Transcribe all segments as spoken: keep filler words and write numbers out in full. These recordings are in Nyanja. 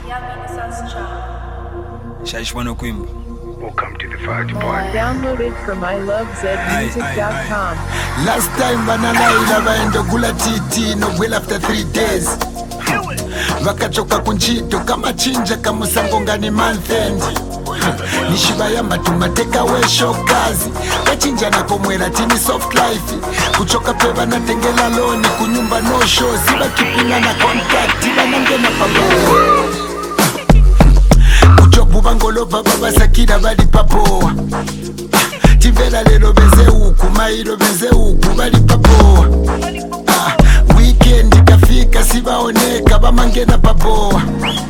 Shaishwana Kwimba. Welcome to the fire department. Download it from I love Z music dot com. Last time banana ilava endogula titi no well after three days. Vakachoka kunchito kama chinja kama sangongani month end. Nishibayamba tumateka we show kazi kachinja na komwera tini soft life kuchoka peva na tengela loni kunyumba no show ziba kipinga na contact iba nange na pabo kuchobu bangolova baba sakira bali papo tivela lelo benze uku mairo benze uku bali papo weekend ikafika sibaoneka bamangena papo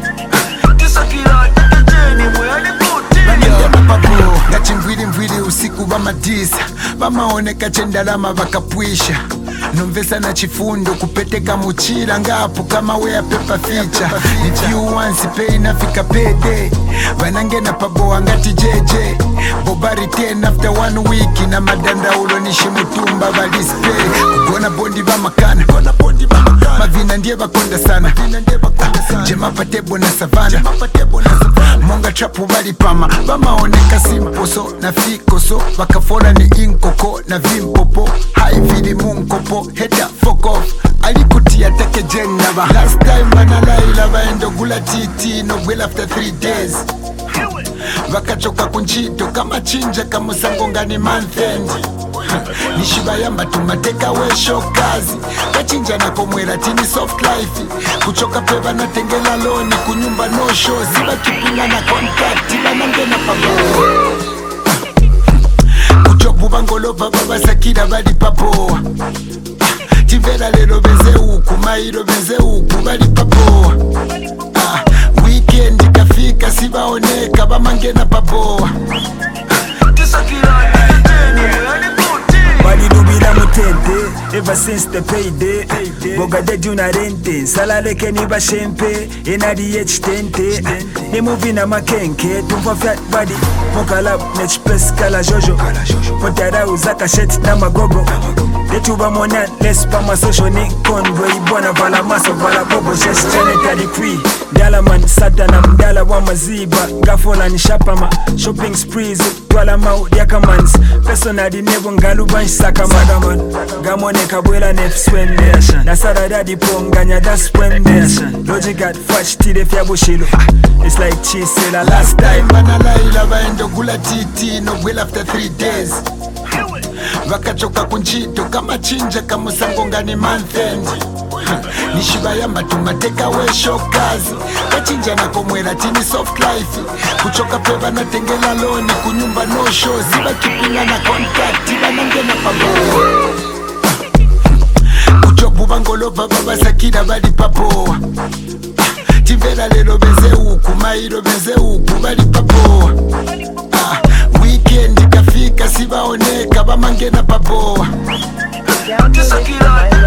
ngachimvwili mvwili usiku bamadisa bamaoneka chendalama bakapwisha nomvesa na chifundo kupeteka muchira ngapo kama wea pepa ficha if you once pay nafika pede vanangena paboa ngati jeje bobari ten after one week na madanda ulo nishimutumba balispe kugona bondi bamakana mavina ndiye bakonda sana jema patebo na savana monga trapu balipama bamaoneka simposo na fikoso bakafola ni inkoko na vimpopo haivili munkopo heta fuck off alikutia teke jengaba last time banalaila baendogula titi no well after three days vakachoka kunchito kama chinja kama sangongani month end nishibayamba tumateka we show kazi kachinja na komwera tini soft life kuchoka peva na tengela loni kunyumba no show ziba kipinga na contact iba nange na pabo kuchobu bangolova baba sakira bali papo tivela lelo benze uku mairo benze uku bali papo weekend ikafika sibaoneka bamangena papo balilubila mutente ever since the payday bogade juna rente salaleke ni bashempe enaliye chitente ni movie na makenke tumva fat body mokalab nechpes kala jojo potara uzaka shet na magogo letuba monan les pa masosho ni convoy bona vala maso vala bobo just genetally free dala man satana mdala wa maziba gafola ni shapama shopping sprees twala mau diakamans personally never ngaluban saka madaman gamone kabwela nef swende na sarada di ponganya da swende logic at fash tide fya bushilo it's like chisela last time banalaila baendogula titi no well after three days vakachoka kunchito kama chinja kama sangongani month end nishibayamba tumateka we show kazi kachinja na komwera tini soft life kuchoka peva na tengela loni kunyumba no show ziba kipinga na contact iba nange na pabo kuchobu bangolova baba sakira bali papo tivela lelo benze uku mairo benze uku bali papo weekend ikafika sibaoneka bamangena papo Download it from I